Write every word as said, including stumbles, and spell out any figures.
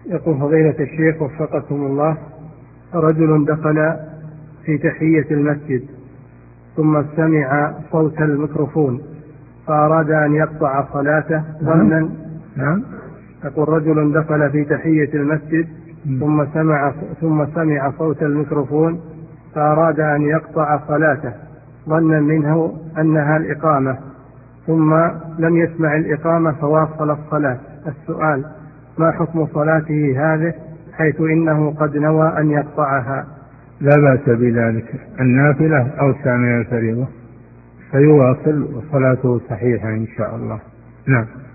يقول فضيلة الشيخ وفقكم الله، رجل دخل في تحية المسجد ثم سمع صوت الميكروفون فأراد أن يقطع صلاته ظنا. نعم. يقول رجل دخل في تحية المسجد ثم سمع ثم سمع صوت الميكروفون فأراد أن يقطع صلاته ظنا منه أنها الإقامة، ثم لم يسمع الإقامة فواصل الصلاة. السؤال: ما حكم صلاته هذه حيث إنه قد نوى أن يقطعها؟ لا بأس بذلك، النافلة أوسع من الفريضة، فيواصل وصلاته صحيحة إن شاء الله. نعم.